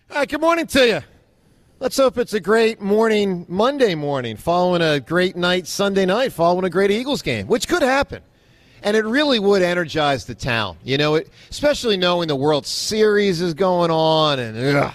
All right, good morning to you. Let's hope it's a great morning, Monday morning, following a great night, Sunday night, following a great Eagles game, which could happen. And it really would energize the town, especially knowing the World Series is going on and,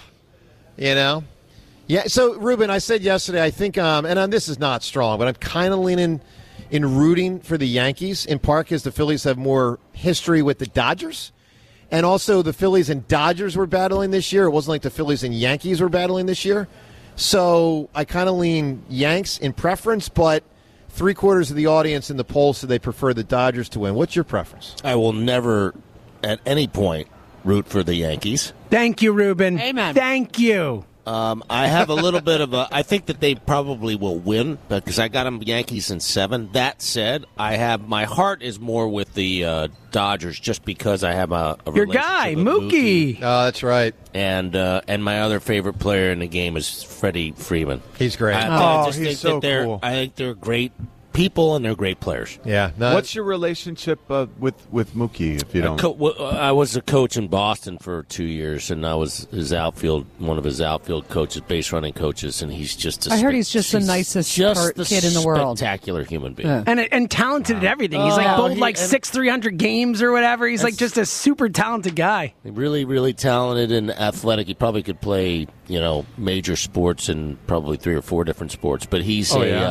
Yeah, so, Ruben, I said yesterday, I think, this is not strong, but I'm kind of leaning in rooting for the Yankees, in part because the Phillies have more history with the Dodgers. And also the Phillies and Dodgers were battling this year. It wasn't like the Phillies and Yankees were battling this year. So I kind of lean Yanks in preference, but three-quarters of the audience in the poll said they prefer the Dodgers to win. What's your preference? I will never, at any point, root for the Yankees. Thank you, Ruben. Amen. Thank you. I have a little bit of I think that they probably will win because I got them Yankees in 7. That said, my heart is more with the Dodgers just because I have a your relationship guy with Mookie. Oh, that's right. And my other favorite player in the game is Freddie Freeman. He's great. I just he's think so that they're cool. I think they're great people and they're great players. Yeah. What's your relationship with Mookie, if you don't? I was a coach in Boston for 2 years, and I was one of his outfield coaches, base running coaches, and he's just I heard he's just the nicest kid in the world. Spectacular human being. Yeah. And talented at everything. He's bowled 300 games or whatever. He's like just a super talented guy. Really, really talented and athletic. He probably could play, major sports and probably 3 or 4 different sports. But he's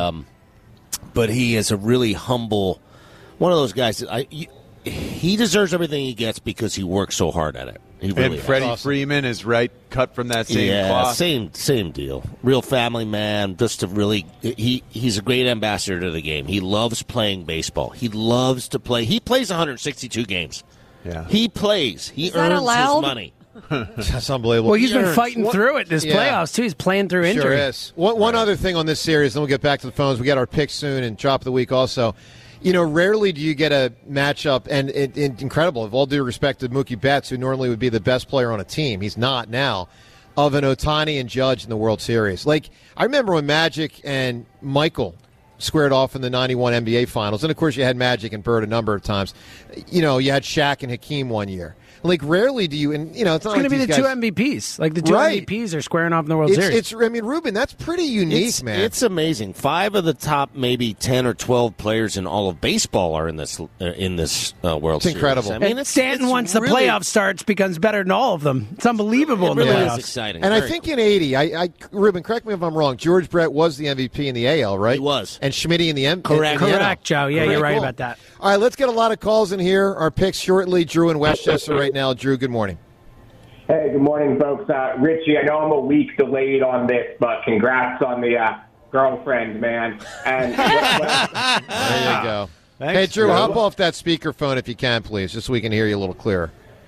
but he is a really humble, one of those guys that he deserves everything he gets because he works so hard at it. He really and Freddie Freeman is cut from that same cloth. Same deal. Real family man. Just he's a great ambassador to the game. He loves playing baseball. He loves to play. He plays 162 games. Yeah, he plays. He Is that earns allowed? his money. That's unbelievable. Well, he's been fighting through it this playoffs, too. He's playing through injury. Sure is. One other thing on this series, then we'll get back to the phones. We got our picks soon and drop of the week also. Rarely do you get a matchup, and incredible, with all due respect to Mookie Betts, who normally would be the best player on a team. He's not now, of an Ohtani and Judge in the World Series. Like, I remember when Magic and Michael squared off in the 91 NBA Finals. And, of course, you had Magic and Bird a number of times. You had Shaq and Hakeem one year. Like, rarely do you, and, it's not going to be these the guys, 2 MVPs. Like, the 2 Right. MVPs are squaring off in the World Series. Ruben, that's pretty unique, man. It's amazing. 5 of the top maybe 10 or 12 players in all of baseball are in this World Series. Incredible. I mean, And Stanton, once the playoff starts, becomes better than all of them. It's unbelievable It really in the is playoffs. exciting. And I Very think cool. in 80, Ruben, correct me if I'm wrong, George Brett was the MVP in the AL, right? He was. And Schmitty in the M. Correct. in the NL. Correct, Joe. Yeah, you're right Cool. about that. All right, let's get a lot of calls in here. Our picks shortly. Drew in Westchester right now. Drew, good morning. Hey, good morning, folks. Richie, I know I'm a week delayed on this, but congrats on the girlfriend, man. And There you go. Thanks, Hey, Drew, Drew. hop off that speakerphone if you can, please, just so we can hear you a little clearer.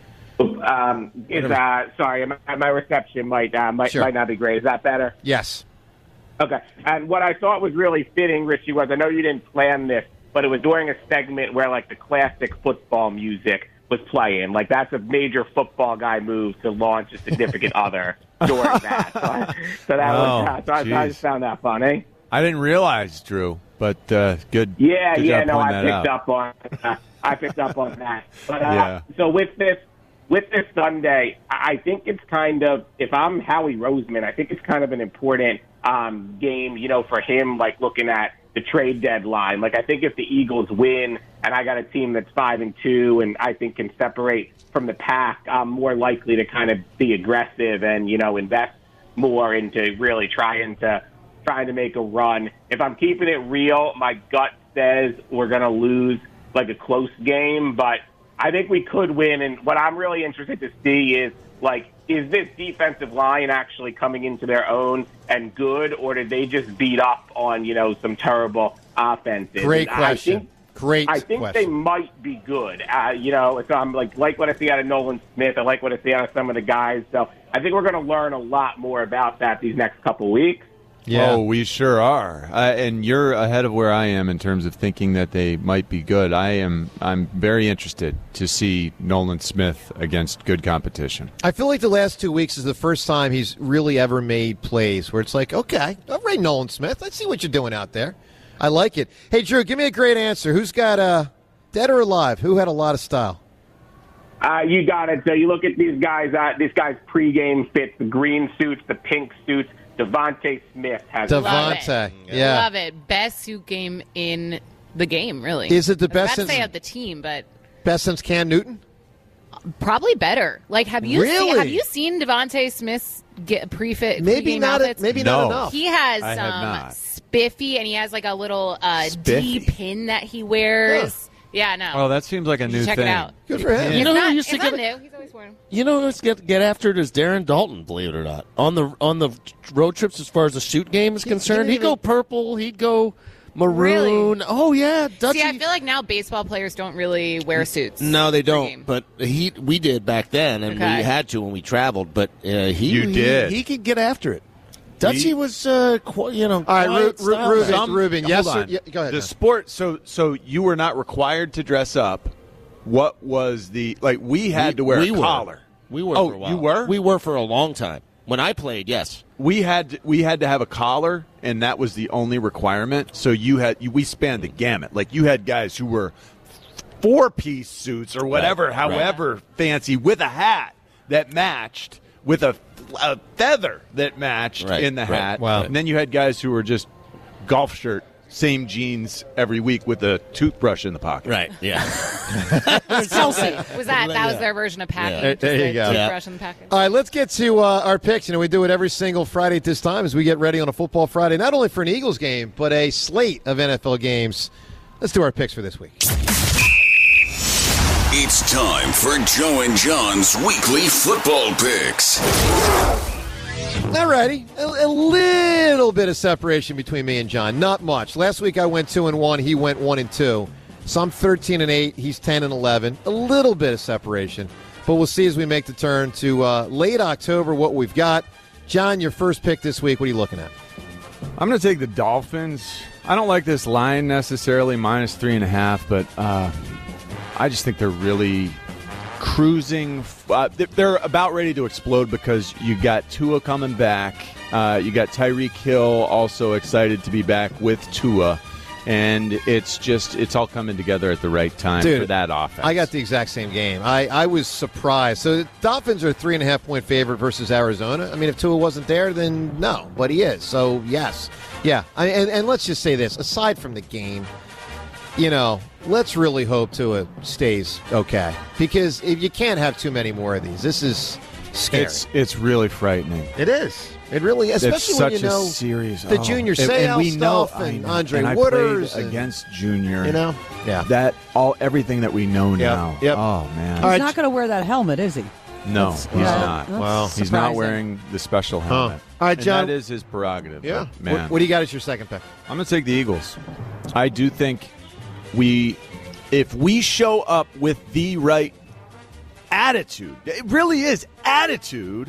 sorry, my reception might not be great. Is that better? Yes. Okay. And what I thought was really fitting, Richie, was I know you didn't plan this, but it was during a segment where the classic football music was playing. That's a major football guy move to launch a significant other during that. I just found that funny. I didn't realize, Drew, but good. Yeah, good job I pointing that picked out. up on. I picked up on that. But so with this Sunday, I think it's kind of, if I'm Howie Roseman, I think it's kind of an important game, for him, looking at the trade deadline. I think if the Eagles win and I got a team that's 5-2 and I think can separate from the pack, I'm more likely to kind of be aggressive and, invest more into really trying to make a run. If I'm keeping it real, my gut says we're going to lose a close game, but I think we could win. And what I'm really interested to see is, is this defensive line actually coming into their own and good, or did they just beat up on, some terrible offenses? Great question. I think they might be good. So I'm like what I see out of Nolan Smith. I like what I see out of some of the guys. So I think we're going to learn a lot more about that these next couple weeks. Yeah. Oh, we sure are. And you're ahead of where I am in terms of thinking that they might be good. I'm very interested to see Nolan Smith against good competition. I feel like the last 2 weeks is the first time he's really ever made plays where it's okay, all right, Nolan Smith, let's see what you're doing out there. I like it. Hey, Drew, give me a great answer. Who's got dead or alive? Who had a lot of style? You got it. So you look at these guys' pregame fits, the green suits, the pink suits. Devontae Smith has Devontae. Yeah. Love it. Best suit game in the game, really. Is it the best I was about to since say of the team, but best since Cam Newton? Probably better. Like, have you seen Devontae Smith's pre-fit? Maybe not. Outfits? Maybe not enough. He has spiffy, and he has like a little D pin that he wears. Huh. Yeah, no. Oh, that seems like a new thing. Check it out. Good for him. You know, it's not new. He's always worn them. You know, let's get after it is Darren Dalton. Believe it or not, on the road trips, as far as the suit game is concerned, he'd go purple. He'd go maroon. Really? Oh yeah, Dutchie. See, I feel like now baseball players don't really wear suits. No, they don't. But we did back then, and we had to when we traveled. But he could get after it. Dutchie was, All right, Ruben. Yes, sir. Yeah, go ahead. The sport. So you were not required to dress up. What was we had to wear a collar? We were. For a while. You were? We were for a long time. When I played, yes. We had to have a collar, and that was the only requirement. So we spanned the gamut. Like, you had guys who were 4-piece suits or whatever, however fancy, with a hat that matched, with a feather that matched in the hat. Wow. And then you had guys who were just golf shirt, same jeans every week with a toothbrush in the pocket. Right, yeah. Kelsey. That was their version of packing. Yeah. There you go. Toothbrush in the pocket. All right, let's get to our picks. We do it every single Friday at this time as we get ready on a football Friday, not only for an Eagles game, but a slate of NFL games. Let's do our picks for this week. It's time for Joe and John's weekly football picks. All righty. A little bit of separation between me and John. Not much. Last week I went 2-1. He went 1-2. So I'm 13-8. He's 10-11. A little bit of separation. But we'll see as we make the turn to late October what we've got. John, your first pick this week. What are you looking at? I'm going to take the Dolphins. I don't like this line necessarily, -3.5, but I just think they're really cruising. They're about ready to explode because you got Tua coming back. You got Tyreek Hill also excited to be back with Tua. And it's all coming together at the right time for that offense. I got the exact same game. I was surprised. So the Dolphins are a 3.5-point favorite versus Arizona. I mean, if Tua wasn't there, then no. But he is. So, yes. Yeah. And let's just say this. Aside from the game, let's really hope Tua stays okay. Because if you can't have too many more of these. This is scary. It's really frightening. It is. It really is. Especially when you know the Junior Seau stuff and Andre Wooders. Against Junior. Yeah. Everything that we know now. Yep. Oh, man. He's not going to wear that helmet, is he? No, he's not. Well, he's not wearing the special helmet. All right, John. And that is his prerogative. Yeah. But, man. What do you got as your second pick? I'm going to take the Eagles. I do think if we show up with the right attitude, it really is attitude,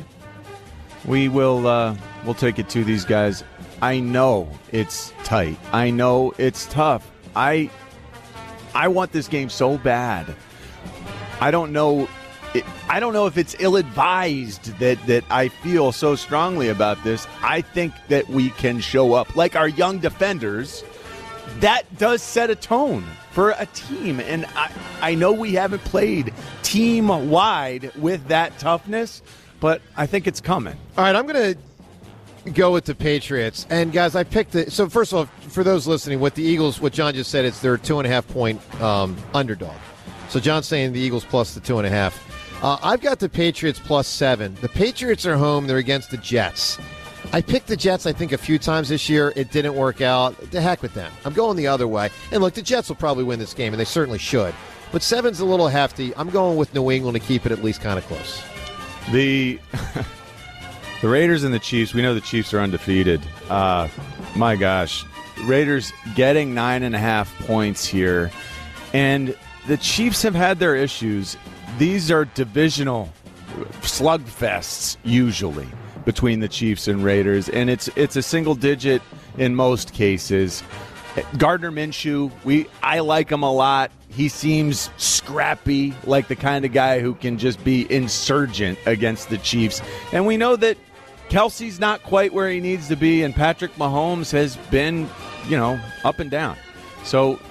we'll take it to these guys. I know it's tight. I know it's tough. I want this game so bad. I don't know if it's ill-advised that I feel so strongly about this. I think that we can show up like our young defenders. That does set a tone for a team. And I know we haven't played team-wide with that toughness, but I think it's coming. All right, I'm going to go with the Patriots. And, guys, I picked it. So, first of all, for those listening, what the Eagles, what John just said, it's their 2.5-point underdog. So, John's saying the Eagles plus the 2.5. I've got the Patriots plus 7. The Patriots are home. They're against the Jets. I picked the Jets, I think, a few times this year. It didn't work out. The heck with them. I'm going the other way. And, look, the Jets will probably win this game, and they certainly should. But 7's a little hefty. I'm going with New England to keep it at least kind of close. The Raiders and the Chiefs, we know the Chiefs are undefeated. My gosh. Raiders getting 9.5 points here. And the Chiefs have had their issues. These are divisional slugfests usually between the Chiefs and Raiders, and it's a single digit in most cases. Gardner Minshew, I like him a lot. He seems scrappy, like the kind of guy who can just be insurgent against the Chiefs. And we know that Kelsey's not quite where he needs to be, and Patrick Mahomes has been, up and down. So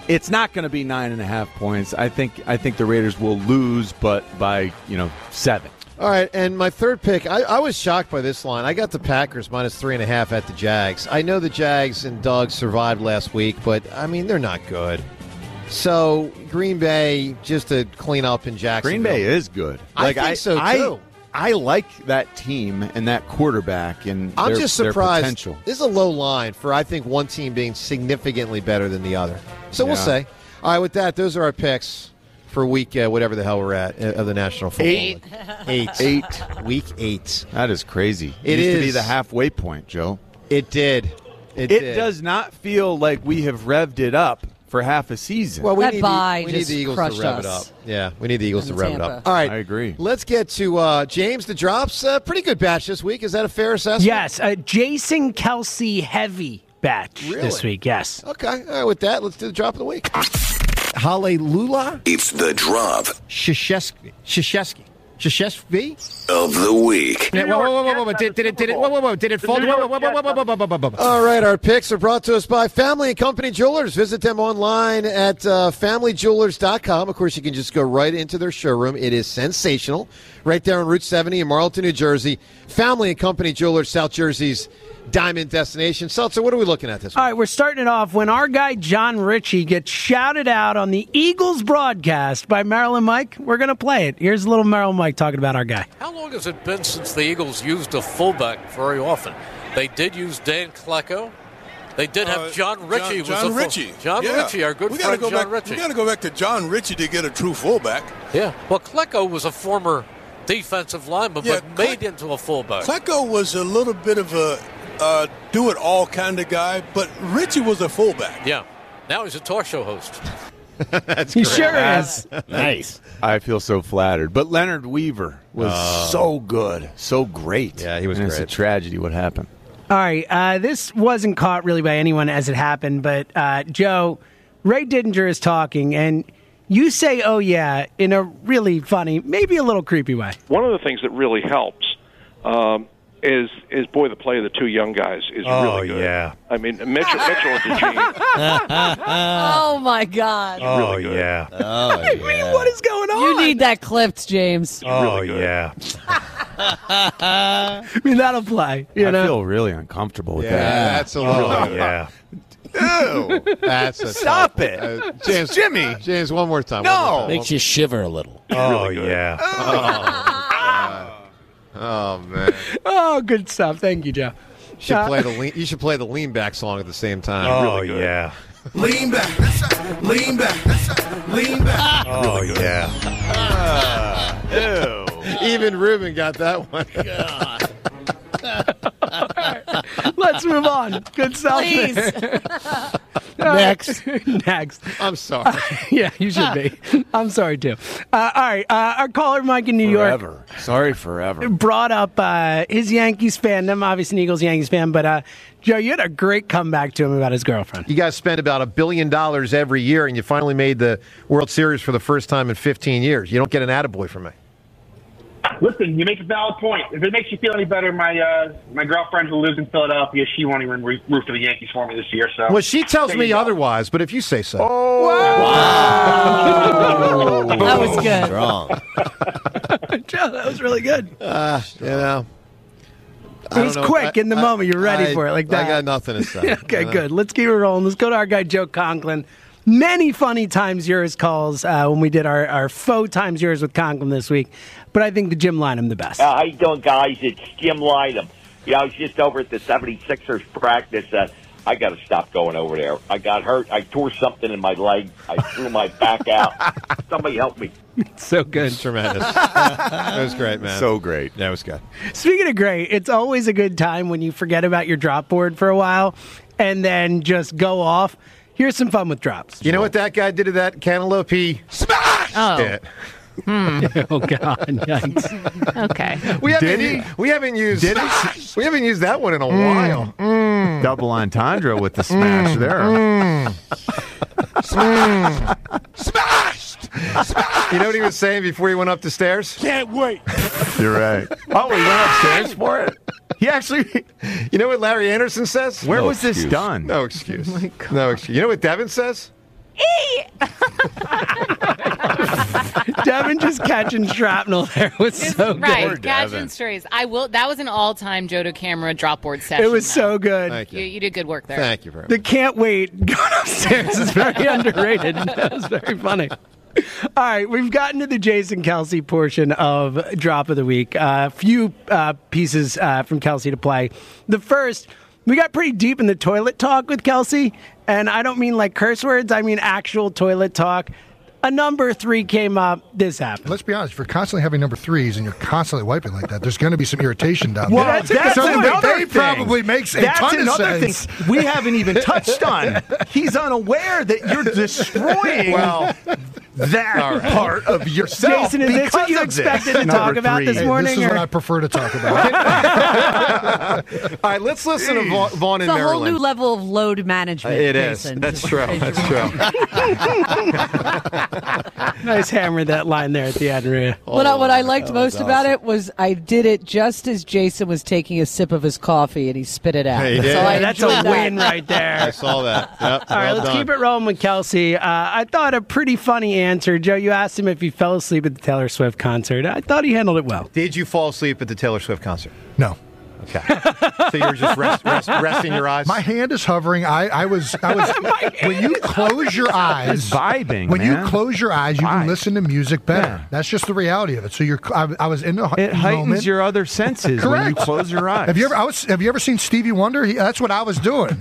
It's not going to be 9.5 points. I think the Raiders will lose, but by 7. All right, and my third pick, I was shocked by this line. I got the Packers minus 3.5 at the Jags. I know the Jags and Doug survived last week, but, I mean, they're not good. So, Green Bay, just to clean up in Jacksonville. Green Bay is good. I think so, too. I like that team and that quarterback and I'm just surprised. Their potential. This is a low line for, I think, one team being significantly better than the other. So we'll say. All right, with that, those are our picks for week, whatever the hell we're at, of the National Football League. 8. Week 8. That is crazy. It used is. to be the halfway point, Joe. It did. It did. Does not feel like we have revved it up for half a season. Well, we need the Eagles to rev it up. Yeah, we need the Eagles to rev it up. All right. I agree. Let's get to James, the drops. Pretty good batch this week. Is that a fair assessment? Yes. Jason Kelsey heavy batch this week, yes. Okay. All right, with that, let's do the drop of the week. Hallelujah. It's the drop Krzyzewski of the week. Whoa. Did it fall? Whoa. All right, our picks are brought to us by Family & Company Jewelers. Visit them online at familyjewelers.com. Of course, you can just go right into their showroom. It is sensational. Right there on Route 70 in Marlton, New Jersey. Family & Company Jewelers, South Jersey's diamond destination. Seltzer, what are we looking at this week? All right, we're starting it off when our guy John Ritchie gets shouted out on the Eagles broadcast by Maryland Mike. We're going to play it. Here's a little Maryland Mike talking about our guy. How long has it been since the Eagles used a fullback very often? They did use Dan Klecko. They did have John Ritchie. John Ritchie, our good friend John Ritchie. We got to go back to John Ritchie to get a true fullback. Yeah, well, Klecko was a former defensive lineman, but made into a fullback. Klecko was a little bit of a do-it-all kind of guy, but Ritchie was a fullback. Yeah. Now he's a talk show host. He sure is. Nice. I feel so flattered. But Leonard Weaver was so good, so great. Yeah, he was great. It's a tragedy what happened. All right, this wasn't caught really by anyone as it happened, but Joe, Ray Didinger is talking, and you say, oh, yeah, in a really funny, maybe a little creepy way. One of the things that really helps is the play of the two young guys is really good. Yeah. I mean, Mitchell and DeGene. Oh, my God. Really good. Yeah. I mean, what is going on? You need that clipped, James. Really good. Yeah. I mean, that'll play. I feel really uncomfortable with that. That's a little. Yeah. Ew. That's a Stop tough it. James, Jimmy. James, one more time. No. Makes you shiver a little. Oh, yeah. Oh, man. Oh, good stuff. Thank you, Joe. You should play the lean back song at the same time. Oh, Really good. yeah. Lean back. Lean back. Lean back. Oh, yeah. Ew. Even Ruben got that one. Let's move on. Good stuff. Please. Next. I'm sorry. Yeah, you should be. I'm sorry, too. All right. Our caller, Mike in New York. Sorry, forever. Brought up his Yankees fandom, obviously an Eagles Yankees fan, but Joe, you had a great comeback to him about his girlfriend. You guys spend about $1 billion every year, and you finally made the World Series for the first time in 15 years. You don't get an attaboy from me. Listen, you make a valid point. If it makes you feel any better, my girlfriend who lives in Philadelphia, she won't even root for the Yankees for me this year. So, well, she tells me otherwise, but if you say so. Oh, wow. That was good. Strong. Joe, that was really good. You know. It was quick in the moment. You're ready for it like that. I got nothing to say. Okay, good. Let's keep it rolling. Let's go to our guy, Joe Conklin. Many funny Times Yours calls when we did our faux Times Yours with Conklin this week. But I think the Jim Lynam the best. How you doing, guys? It's Jim Lynam. I was just over at the 76ers practice. I got to stop going over there. I got hurt. I tore something in my leg. I threw my back out. Somebody help me. So good. It's tremendous. That was great, man. So great. That was good. Speaking of great, it's always a good time when you forget about your drop board for a while and then just go off. Here's some fun with drops. You know what that guy did to that cantaloupe? He smashed it. Oh God! Yikes. Okay. We haven't used that one in a while. Double entendre with the smash there. Smashed. You know what he was saying before he went up the stairs? Can't wait. You're right. Oh, he went upstairs for it? He actually, you know what Larry Anderson says? Where was this done? No excuse. No excuse. You know what Devin says? Devin just catching shrapnel there was so good. Right, catching strays. I will. That was an all-time Jodo Camera dropboard session. It was so good. Thank you. You did good work there. Thank you very much. The can't wait going upstairs is very underrated. That was very funny. All right, we've gotten to the Jason Kelce portion of Drop of the Week. A few pieces from Kelce to play. The first, we got pretty deep in the toilet talk with Kelce, and I don't mean like curse words. I mean actual toilet talk. A number 3 came up. This happened. Let's be honest. If you're constantly having number 3s and you're constantly wiping like that, there's going to be some irritation down there. Well, that's another thing. Probably makes a ton of sense. Thing we haven't even touched on. He's unaware that you're destroying that part of yourself. Jason, is this what you expected to talk about this morning? This is what I prefer to talk about. All right, let's listen to Vaughn in It's a Maryland. whole new level of load management. It is. Jason. That's true. That's true. Nice hammer that line there at the end, Rhea. What I liked most about it was I did it just as Jason was taking a sip of his coffee and he spit it out. Hey, he did. So That's a win right there. I saw that. Yep, All right, let's keep it rolling with Kelce. I thought a pretty funny answer. Joe, you asked him if he fell asleep at the Taylor Swift concert. I thought he handled it well. Did you fall asleep at the Taylor Swift concert? No. Okay. So you were just resting your eyes? My hand is hovering. I was when you close your eyes, vibing. When man. you close your eyes, you can listen to music better. Yeah. That's just the reality of it. So I was in the it heightens moment. your other senses Correct. when you close your eyes. Have you ever seen Stevie Wonder? That's what I was doing.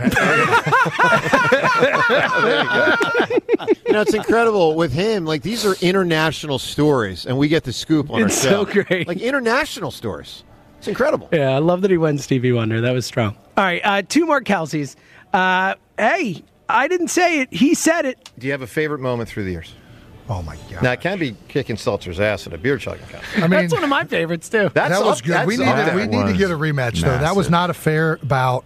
It's incredible with him. Like, these are international stories, and we get the scoop on It's our show. so great. Like, international stories. It's incredible. Yeah, I love that he went Stevie Wonder. That was strong. All right, 2 more Kelces. Hey, I didn't say it. He said it. Do you have a favorite moment through the years? Oh, my God. Now, it can be kicking Seltzer's ass at a beer chugging contest. I mean, That's one of my favorites, too. That was good. We need to get a rematch, though. That was not a fair bout.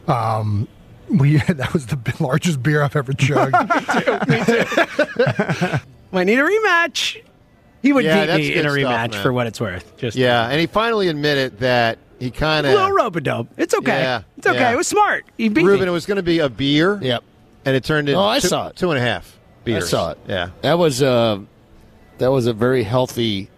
That was the largest beer I've ever chugged. Me too. Might need a rematch. He would beat me in a rematch man. for what it's worth. And he finally admitted that he kind of... A little rope-a-dope. It's okay. Yeah, it's okay. It was smart. He beat Ruben, me. it was going to be a beer. Yep. And it turned into I saw it. 2.5 beers. I saw it. Yeah. That was a very healthy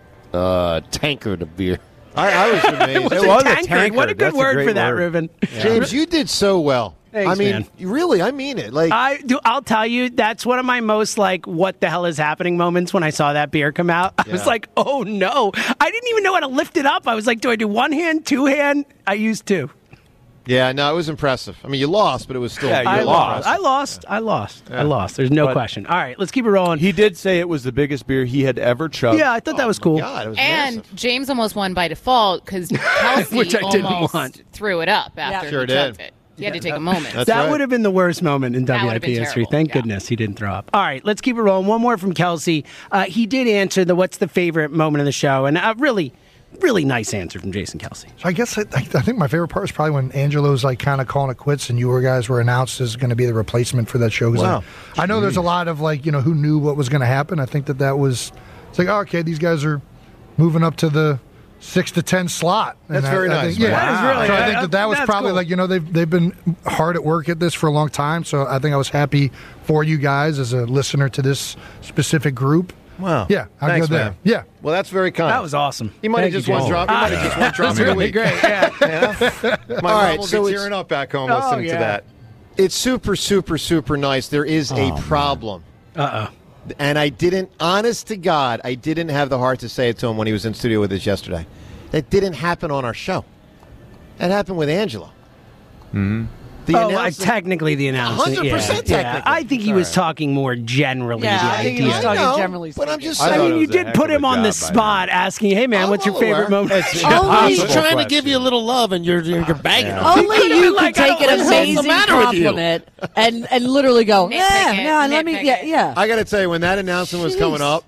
tankard of beer. I was amazed. It was a tankard. What a good word for that, Ruben. Yeah. James, you did so well. Thanks, man. Really, I mean it. Like I'll tell you, that's one of my most what the hell is happening moments when I saw that beer come out. I was like, oh no. I didn't even know how to lift it up. I was like, do I do one hand, 2 hand? I used 2. Yeah, no, it was impressive. I mean, you lost, but it was still I lost. There's no question. All right, let's keep it rolling. He did say it was the biggest beer he had ever chugged. Yeah, I thought that was cool. God, it was and massive. James almost won by default because Kelce Which I didn't almost want. threw it up after Sure he did. chugged it. He had to take a moment. That would have been the worst moment in That would have WIP been history. terrible. Thank goodness he didn't throw up. All right, let's keep it rolling. One more from Kelce. He did answer the what's the favorite moment of the show, and really nice answer from Jason Kelce. So I guess I think my favorite part was probably when Angelo's kind of calling it quits and you guys were announced as going to be the replacement for that show. Wow. I know there's a lot of who knew what was going to happen. I think that was, it's like, oh, okay, these guys are moving up to the 6 to 10 slot. That's And very I nice. think, yeah, That is really- so I think that was that's probably cool. they've been hard at work at this for a long time. So I think I was happy for you guys as a listener to this specific group. Wow. Yeah, I'll Thanks, go there. man. Yeah. Well, that's very kind. That was awesome. He might have Thank just you, one Jason. drop. He might have just one drop That's in a really week. great. Yeah. My All mom right, will so be it's- tearing up back home Oh, listening to yeah. that. It's super, super, super nice. There is a problem. And I didn't, honest to God, I didn't have the heart to say it to him when he was in studio with us yesterday. That didn't happen on our show. That happened with Angela. Mm-hmm. Technically the announcement. 100% yeah. technically. Yeah. I think he was talking more generally. Yeah, the I think he idea. was talking I know, generally. but I'm just I saying. mean, you did put him on the spot asking, hey, man, what's your well favorite aware. moment? He's Impossible trying to question. give you a little love, and you're bagging him. Only you could take an what's the amazing matter with you? compliment and literally go, Nitpick yeah, it, no, let me, nitpick yeah, it. yeah. I got to tell you, when that announcement was coming up,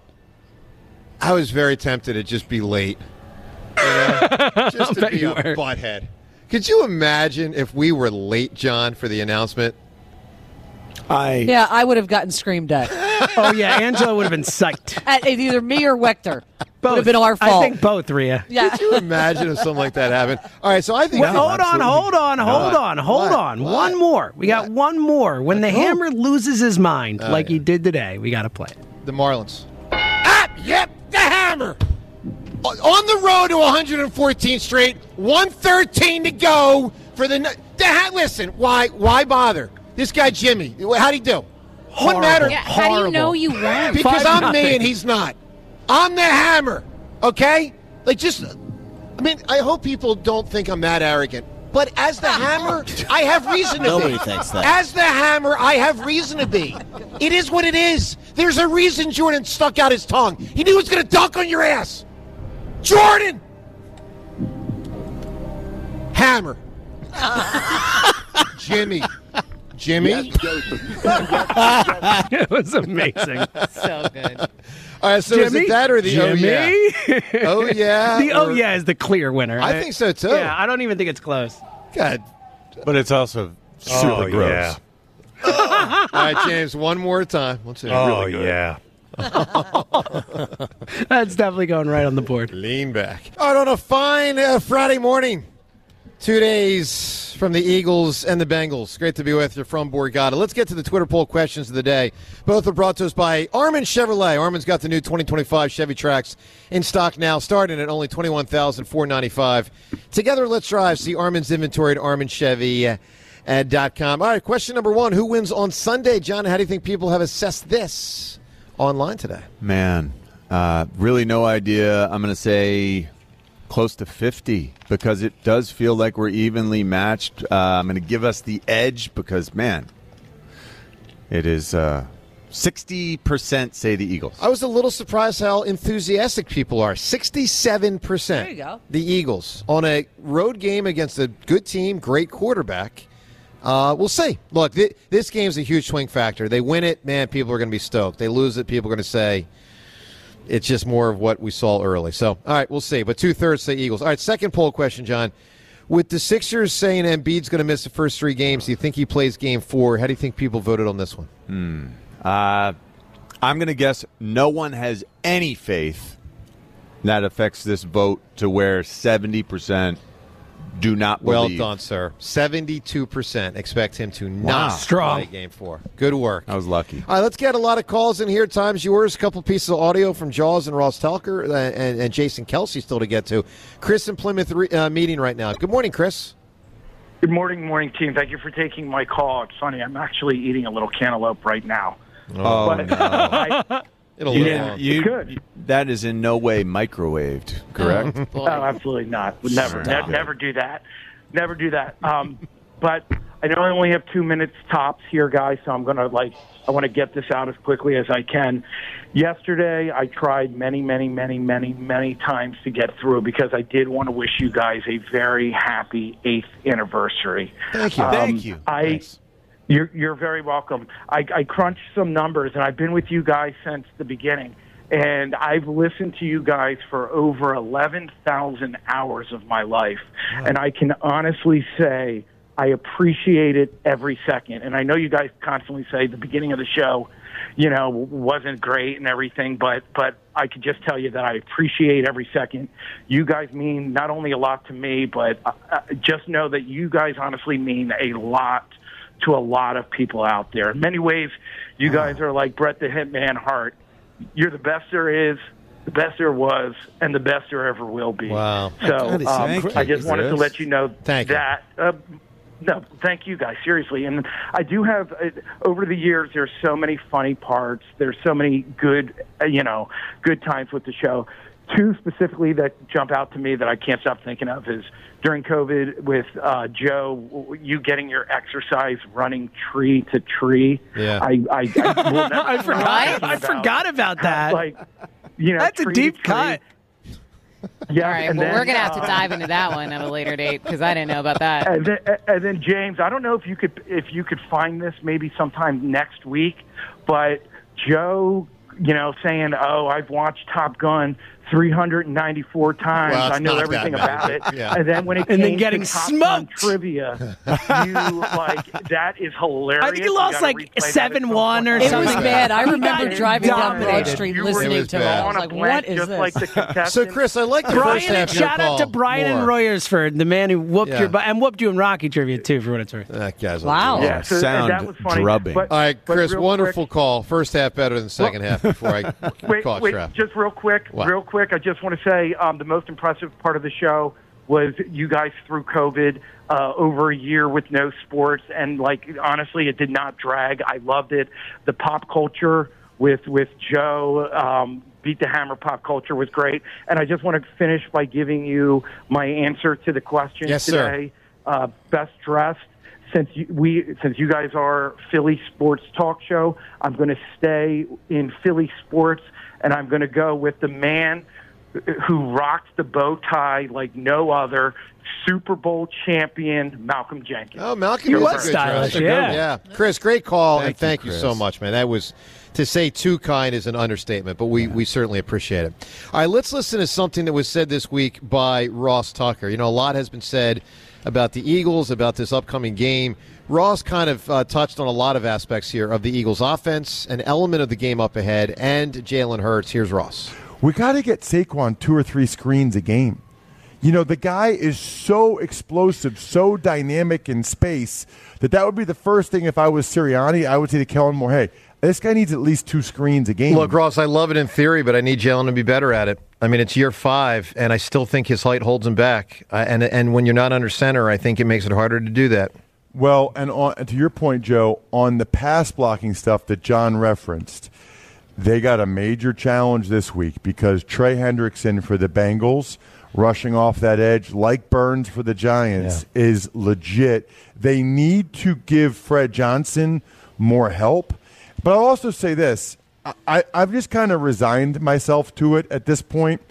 I was very tempted to just be late. You know? Just to bet be you a were. butthead. Could you imagine if we were late, John, for the announcement? Yeah, I would have gotten screamed at. Oh, yeah, Angela would have been psyched. At either me or Wechter. Both. Would have been our fault. I think both, Rhea. Yeah. Could you imagine if something like that happened? All right, so I think... Well, hold on. One more. We got one more. When the Hammer loses his mind, like he did today, we got to play it. The Marlins. Yep, the Hammer. On the road to 114th straight, 113 to go for the... Listen, why bother? This guy, Jimmy, how'd he do? What matter? Yeah, how do you know you won? Because I'm me and he's not. I'm the Hammer, okay? I hope people don't think I'm that arrogant. But as the Hammer, I have reason to be. Nobody thinks that. As the Hammer, I have reason to be. It is what it is. There's a reason Jordan stuck out his tongue. He knew he was going to dunk on your ass. Jordan! Hammer. Jimmy. It was amazing. So good. All right, so is it that or the Jimmy? Oh yeah? The oh yeah is the clear winner. I think so too. Yeah, I don't even think it's close. God. But it's also super gross. Yeah. All right, James, one more time. Let's see. Really good. That's definitely going right on the board. Lean back. All right, on a fine Friday morning. 2 days from the Eagles and the Bengals. Great to be with you from Borgata. Let's get to the Twitter poll questions of the day. Both are brought to us by Armin Chevrolet. Armin's got the new 2025 Chevy Trax in stock now, starting at only $21,495. Together, let's drive. See Armin's inventory at arminchevy.com. All right, question number one. Who wins on Sunday? John, how do you think people have assessed this online today? Man, really no idea. I'm going to say close to 50 because it does feel like we're evenly matched. I'm going to give us the edge because, man, it is 60% say the Eagles. I was a little surprised how enthusiastic people are. 67%. There you go. The Eagles on a road game against a good team, great quarterback. We'll see. Look, this game's a huge swing factor. They win it, man, people are going to be stoked. They lose it, people are going to say it's just more of what we saw early. So, all right, we'll see. But 2/3 say Eagles. All right, second poll question, John. With the Sixers saying Embiid's going to miss the first 3 games, do you think he plays Game 4? How do you think people voted on this one? I'm going to guess no one has any faith that affects this vote to where 70% do not believe. Well done, sir. 72% expect him to not play Game 4. Good work. I was lucky. All right, let's get a lot of calls in here. Time's yours. A couple pieces of audio from Jaws and Ross Telker and Jason Kelsey still to get to. Chris in Plymouth meeting right now. Good morning, Chris. Good morning, team. Thank you for taking my call. It's funny. I'm actually eating a little cantaloupe right now. Oh, no. It'll live good. That is in no way microwaved, correct? Oh, absolutely not. Would never do that. Never do that. But I know I only have 2 minutes tops here, guys, so I'm gonna I want to get this out as quickly as I can. Yesterday, I tried many times to get through because I did want to wish you guys a very happy 8th anniversary. Thank you. Thank you. Thanks. You're very welcome. I crunched some numbers, and I've been with you guys since the beginning. And I've listened to you guys for over 11,000 hours of my life. Wow. And I can honestly say I appreciate it every second. And I know you guys constantly say the beginning of the show, wasn't great and everything, but I could just tell you that I appreciate every second. You guys mean not only a lot to me, but just know that you guys honestly mean a lot to a lot of people out there. In many ways, you guys are like Bret the Hitman Hart. You're the best there is, the best there was, and the best there ever will be. Wow. So I just wanted to let you know that. No, thank you guys, seriously. And I do have, over the years, there's so many funny parts. There's so many good, good times with the show. 2 specifically that jump out to me that I can't stop thinking of is during COVID with Joe, you getting your exercise running tree to tree. Yeah. I will never I forgot about that. That's a deep cut. Yeah, all right, and we're going to have to dive into that one at a later date because I didn't know about that. And then James, I don't know if you could find this maybe sometime next week, but Joe, saying, "Oh, I've watched Top Gun 394 times. Well, I know everything about it. Yeah. And then when it And came then getting to Top Gun smoked. trivia, that is hilarious. I think he lost like 7-1 or It something. was bad. I remember got driving down Broad dominated. Street You were listening to it. I was like, what is just this? like the contestant. So, Chris, I like the first Brian, half of your shout out to call Brian more. and Royersford, the man who whooped Yeah. your butt and whooped you in Rocky trivia too, for what it's worth. That guy's Wow. Yeah, so that was funny. drubbing. But, All right, but Chris, real wonderful quick- call. First half better than the second half before I Wait, caught Trav. just real quick, What? I just want to say the most impressive part of the show was you guys through COVID over a year with no sports, and like honestly, it did not drag. I loved it. The pop culture with Joe. Beat the Hammer pop culture was great, and I just want to finish by giving you my answer to the question Yes, sir. today. Best dressed. Since you guys are Philly sports talk show, I'm going to stay in Philly sports, and I'm going to go with the man who rocked the bow tie like no other, Super Bowl champion Malcolm Jenkins. Oh, Malcolm was good, stylish, Chris. yeah. Chris, great call, and Thank thank you, you so Chris. much, man. That was, to say too kind is an understatement, but we certainly appreciate it. All right, let's listen to something that was said this week by Ross Tucker. You know, a lot has been said about the Eagles, about this upcoming game. Ross kind of touched on a lot of aspects here of the Eagles' offense, an element of the game up ahead, and Jalen Hurts. Here's Ross. We got to get Saquon 2 or 3 screens a game. You know, the guy is so explosive, so dynamic in space that would be the first thing if I was Sirianni. I would say to Kellen Moore, hey, this guy needs at least 2 screens a game. Look, Ross, I love it in theory, but I need Jalen to be better at it. I mean, it's year 5, and I still think his height holds him back. And when you're not under center, I think it makes it harder to do that. Well, and to your point, Joe, on the pass blocking stuff that John referenced, they got a major challenge this week because Trey Hendrickson for the Bengals, rushing off that edge like Burns for the Giants, is legit. They need to give Fred Johnson more help. But I'll also say this. I've just kind of resigned myself to it at this point.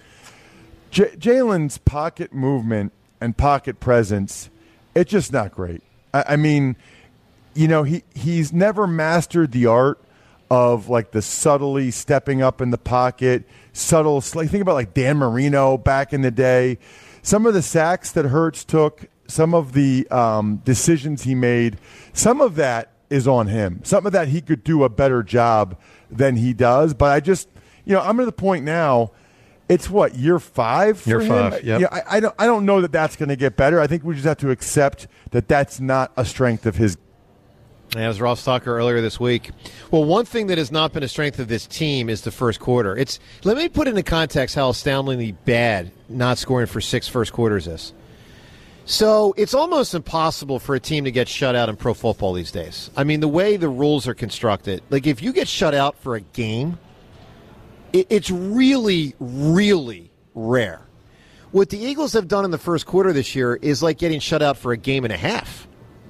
Jalen's pocket movement and pocket presence, it's just not great. I mean, you know, he's never mastered the art of like the subtly stepping up in the pocket, think about like Dan Marino back in the day. Some of the sacks that Hurts took, some of the decisions he made, some of that is on him. Some of that he could do a better job than he does. But I just, you know, I'm at the point now. It's what, year 5 for Year him? 5, yep. Yeah, I don't know that that's going to get better. I think we just have to accept that that's not a strength of his. As Ross Tucker earlier this week. Well, one thing that has not been a strength of this team is the first quarter. Let me put into context how astoundingly bad not scoring for 6 first quarters is. So it's almost impossible for a team to get shut out in pro football these days. I mean, the way the rules are constructed, like if you get shut out for a game, it's really, really rare. What the Eagles have done in the first quarter this year is like getting shut out for a game and a half.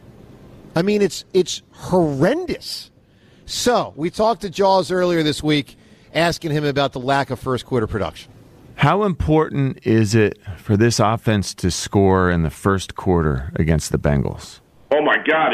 I mean, it's horrendous. So we talked to Jaws earlier this week, asking him about the lack of first quarter production. How important is it for this offense to score in the first quarter against the Bengals? Oh my God!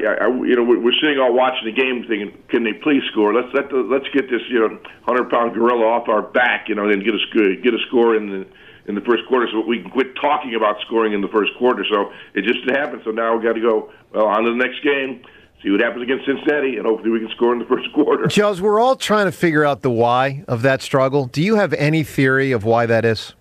We're sitting all watching the game, thinking, "Can they please score? Let's get this 100-pound gorilla off our back, and get a score in the first quarter, so we can quit talking about scoring in the first quarter." So it just happened. So now we got to go on to the next game, see what happens against Cincinnati, and hopefully we can score in the first quarter. Charles, we're all trying to figure out the why of that struggle. Do you have any theory of why that is?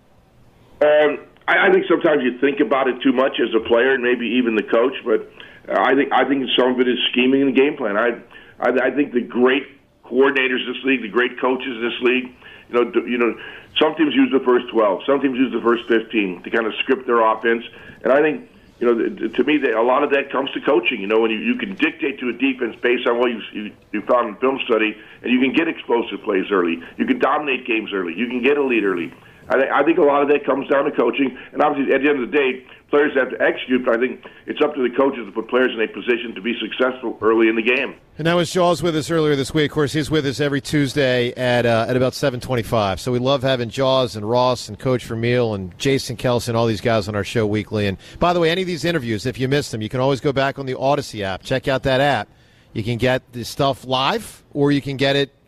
I think sometimes you think about it too much as a player, and maybe even the coach. But I think some of it is scheming in the game plan. I think the great coordinators in this league, the great coaches in this league, some teams use the first 12, some teams use the first 15 to kind of script their offense. And I think, to me, a lot of that comes to coaching. When you can dictate to a defense based on what you found in film study, and you can get explosive plays early, you can dominate games early, you can get a lead early. I think a lot of that comes down to coaching, and obviously at the end of the day, players have to execute, but I think it's up to the coaches to put players in a position to be successful early in the game. And that was Jaws with us earlier this week. Of course, he's with us every Tuesday at about 7:25. So we love having Jaws and Ross and Coach Vermeil and Jason Kelson, all these guys on our show weekly. And by the way, any of these interviews, if you missed them, you can always go back on the Odyssey app. Check out that app. You can get this stuff live, or you can get it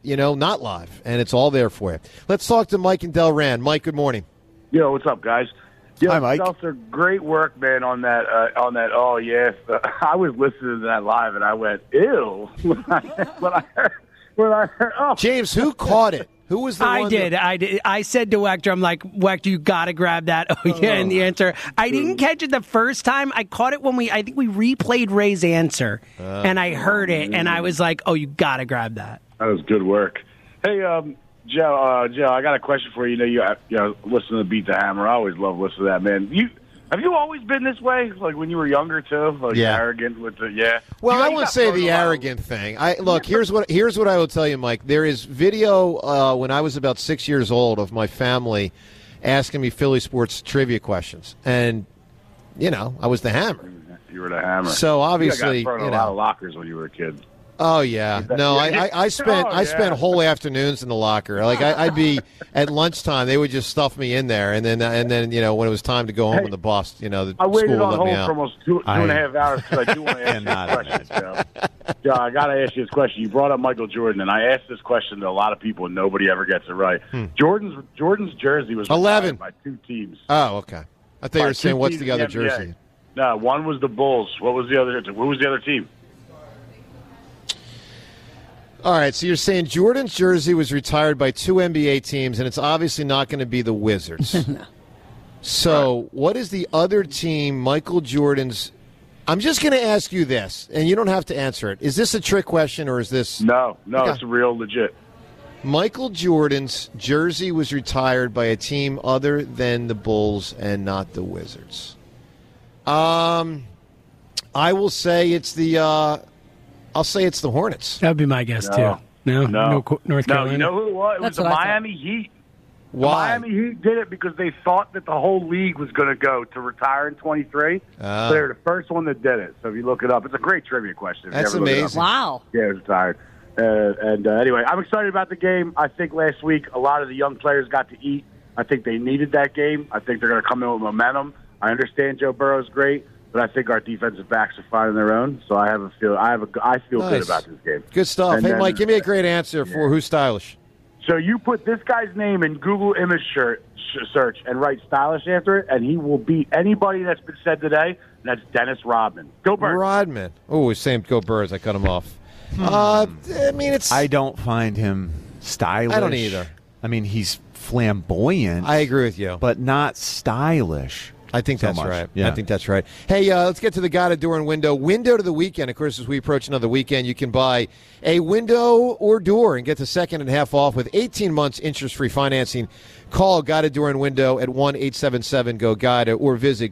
not live, and it's all there for you. Let's talk to Mike and Delran. Mike, good morning. Yo, what's up, guys? Yo, Hi, Mike. Seltzer, great work, man, on that. Oh, yes. I was listening to that live, and I went, ew. when I heard, oh. James, who caught it? Who was the I one? did. I said to Wechter, I'm like, Wechter, you got to grab that. Oh, yeah, and the answer. I didn't catch it the first time. I caught it when I think we replayed Ray's answer, and I heard it, and I was like, oh, you got to grab that. That was good work. Hey, Joe, I got a question for you. You listen to Beat the Hammer. I always love listening to that, man. Have you always been this way? Like when you were younger too? Like arrogant with the Well, I won't say the arrogant thing. Here's what I will tell you, Mike. There is video when I was about 6 years old of my family asking me Philly sports trivia questions, and I was the Hammer. You were the Hammer. So obviously, you got thrown in a lot of lockers when you were a kid. Oh yeah, no, I spent whole afternoons in the locker. Like I'd be at lunchtime, they would just stuff me in there, and then when it was time to go home with the bus, the I waited school on let me hold out. for almost two and a half hours because I do want to ask you a question, Joe. Joe, I got to ask you this question. You brought up Michael Jordan, and I asked this question to a lot of people, and nobody ever gets it right. Jordan's jersey was 11 by two teams. Oh, okay. I thought you were saying what's the other jersey? No, one was the Bulls. What was the other? Who was the other team? All right, so you're saying Jordan's jersey was retired by two NBA teams, and it's obviously not going to be the Wizards. No. So what is the other team Michael Jordan's – I'm just going to ask you this, and you don't have to answer it. Is this a trick question or is this – No, it's real legit. Michael Jordan's jersey was retired by a team other than the Bulls and not the Wizards. I will say it's the I'll say it's the Hornets. That would be my guess, too. No, North Carolina. No, you know who it was? It was the Miami Heat. Why? The Miami Heat did it because they thought that the whole league was going to go to retire in 23. So they were the first one that did it. So if you look it up, it's a great trivia question. That's amazing. Wow. Yeah, it was retired. Anyway, I'm excited about the game. I think last week a lot of the young players got to eat. I think they needed that game. I think they're going to come in with momentum. I understand Joe Burrow's great, but I think our defensive backs are finding their own. So I feel Nice. good about this game. Good stuff. And Hey, then- Mike, give me a great answer for who's stylish. So you put this guy's name in Google image search and write stylish after it, and he will beat anybody that's been said today, and that's Dennis Rodman. Go Birds. Rodman. Oh, same go Birds. I cut him off. I mean, I don't find him stylish. I don't either. I mean, he's flamboyant. I agree with you. But not stylish. I think so that's much. right. Yeah. I think that's right. Hey, let's get to the Got a Door and Window. Window to the weekend. Of course, as we approach another weekend, you can buy a window or door and get the second and half off with 18 months interest-free financing. Call Got a Door and Window at 1-877-GO-GUIDA or visit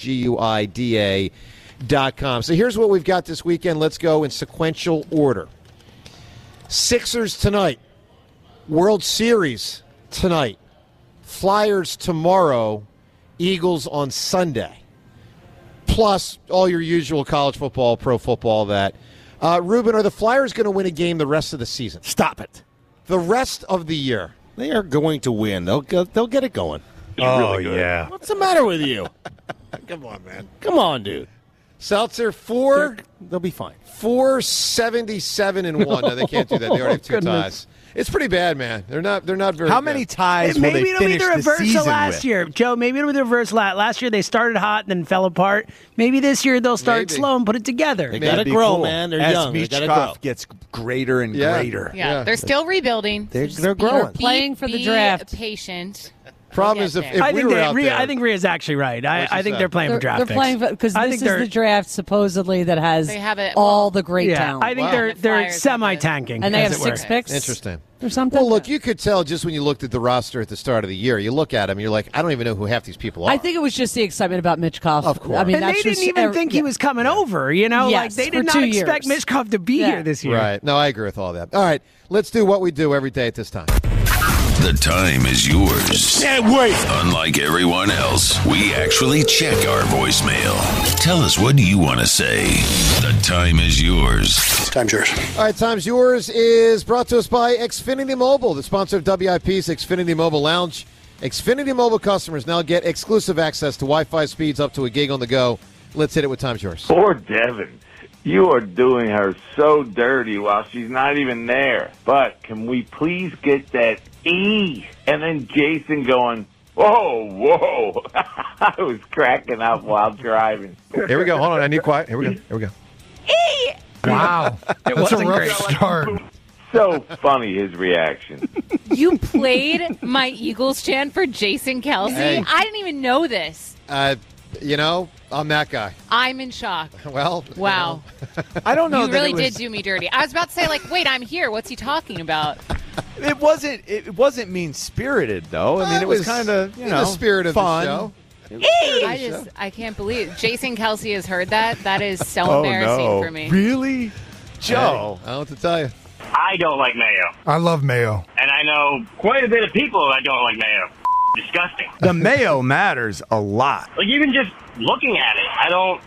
GoGuida.com. So here's what we've got this weekend. Let's go in sequential order. Sixers tonight. World Series tonight. Flyers tomorrow. Eagles on Sunday. Plus all your usual college football, pro football, that. Ruben, are the Flyers going to win a game the rest of the season? Stop it. The rest of the year. They are going to win. They'll get it going. Yeah. What's the matter with you? Come on, man. Come on, dude. Seltzer, they'll be fine. 477-1. No, they can't do that. They already have two ties. It's pretty bad, man. They're not very How good. many ties will Maybe they it'll be finish the the reverse of season last with? year, Joe. Maybe it'll be the reverse. Last year they started hot and then fell apart. Maybe this year they'll start slow and put it together. They got to grow, man. They're As young. They got to grow. Michkov gets greater and greater. Yeah, they're still rebuilding. They're Just growing. Playing for the be draft. Patient. Problem is, if I we think were out there, I think Rhea's actually right. I think say? they're playing for draft They're picks. playing because I this think is the draft supposedly that has They have it all the great yeah, talent. I think The they're Flyers semi-tanking. And they as have it were. 6 picks. Interesting. Or something. Well, look, you could tell just when you looked at the roster at the start of the year. You look at them, you're like, I don't even know who half these people are. I think it was just the excitement about Michkov. Of course. I mean, And that's they just didn't even think he was coming over. You know, like Yes, they for did not 2 expect years. Michkov to be here this year. Right. No, I agree with all that. All right, let's do what we do every day at this time. The time is yours. Can't wait. Unlike everyone else, we actually check our voicemail. Tell us, what do you want to say? The time is yours. Time's yours. All right, Time's Yours is brought to us by Xfinity Mobile, the sponsor of WIP's Xfinity Mobile Lounge. Xfinity Mobile customers now get exclusive access to Wi-Fi speeds up to a gig on the go. Let's hit it with Time's Yours. Poor Devin. You are doing her so dirty while she's not even there. But can we please get that E? And then Jason going, whoa. I was cracking up while driving. Here we go. Hold on. I need quiet. Here we go. E! Wow. That's a rough start. So funny, his reaction. You played my Eagles chant for Jason Kelce? Hey. I didn't even know this. I'm that guy. I'm in shock. Well, wow. I don't know. You really did do me dirty. I was about to say, wait, I'm here. What's he talking about? It wasn't mean-spirited, though. I mean, it was kind of, in the spirit of fun. the show. I can't believe Jason Kelce has heard that. That is so embarrassing for me. Really? Joe. I don't know what to tell you. I don't like mayo. I love mayo. And I know quite a bit of people that don't like mayo. Disgusting. The mayo matters a lot. Like, even just looking at it, I don't...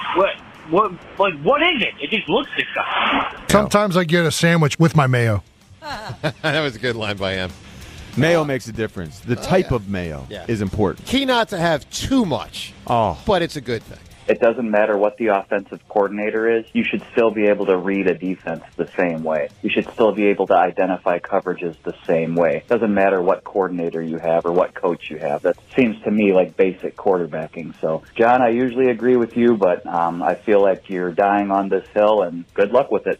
What is it? It just looks disgusting. Sometimes I get a sandwich with my mayo. That was a good line by him. Mayo makes a difference. The type of mayo is important. Key not to have too much, but it's a good thing. It doesn't matter what the offensive coordinator is. You should still be able to read a defense the same way. You should still be able to identify coverages the same way. It doesn't matter what coordinator you have or what coach you have. That seems to me like basic quarterbacking. So, John, I usually agree with you, but I feel like you're dying on this hill, and good luck with it.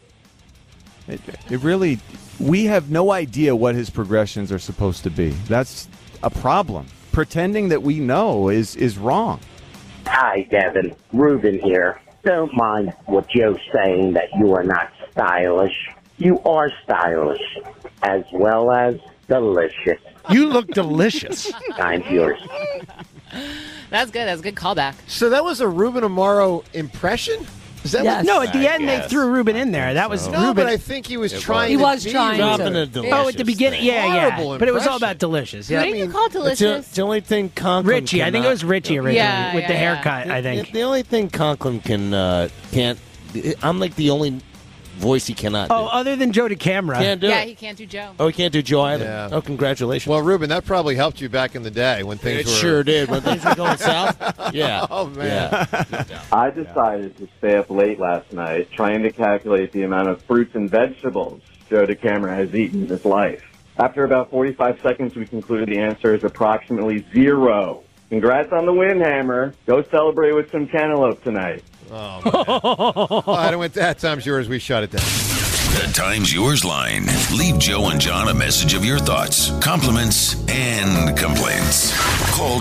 It really... We have no idea what his progressions are supposed to be. That's a problem. Pretending that we know is wrong. Hi, Devin. Ruben here. Don't mind what Joe's saying that you are not stylish. You are stylish, as well as delicious. You look delicious. I'm yours. That's good. That's a good callback. So that was a Ruben Amaro impression? Is that Yes. No, at the end they threw Ruben in there. That was No, Ruben. but I think he was trying He to was be trying Ruben. to. Oh, at the beginning, yeah. Horrible But it was all impression. about delicious. Who Yeah. didn't you call delicious? The only thing Conklin Richie, I think it was Richie originally Yeah, with the yeah. haircut. I think. The only thing Conklin can't. I'm like the only voice he cannot do. Oh, other than Joe DeCamera. Can't do Yeah, it. he can't do Joe. Oh, he can't do Joe either. Yeah. Oh, congratulations. Well, Ruben, that probably helped you back in the day when things It were... sure did. When things were going south. Yeah. Oh, man. Yeah. I decided to stay up late last night trying to calculate the amount of fruits and vegetables Joe DeCamera has eaten in his life. After about 45 seconds, we concluded the answer is approximately 0. Congrats on the win, Hammer. Go celebrate with some cantaloupe tonight. Oh, man. All right, when that time's yours, we shut it down. The Time's Yours line. Leave Joe and John a message of your thoughts, compliments, and complaints. Call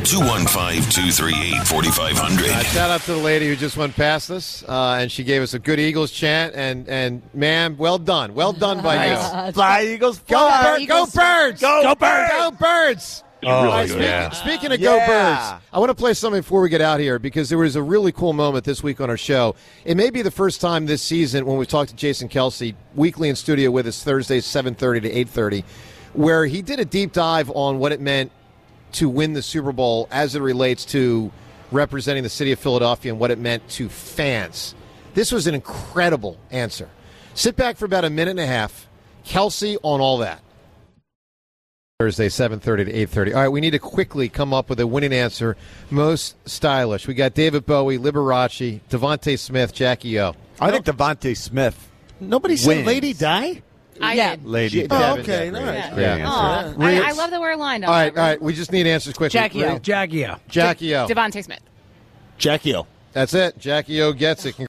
215-238-4500. Shout out to the lady who just went past us, and she gave us a good Eagles chant. And ma'am, well done. Well done by you. Fly, Eagles, Go, fly. Go Birds! Go Birds! Go Birds! Speaking of Go Birds, I want to play something before we get out here because there was a really cool moment this week on our show. It may be the first time this season when we talked to Jason Kelce weekly in studio with us Thursdays 7:30 to 8:30, where he did a deep dive on what it meant to win the Super Bowl as it relates to representing the city of Philadelphia and what it meant to fans. This was an incredible answer. Sit back for about a minute and a half. Kelce on all that. Thursday, 7:30 to 8:30. All right, we need to quickly come up with a winning answer. Most stylish. We got David Bowie, Liberace, Devontae Smith, Jackie O. I think Devontae Smith. Nobody said wins. Lady Di? I did. Lady. Oh, okay. Devin, Nice. yeah. Great Yeah. answer. Aw, I love that we're aligned on All right, that. all right. We just need answers quickly. Jackie O. Jackie O. Jackie O. Devontae Smith. Jackie O. That's it. Jackie O gets it.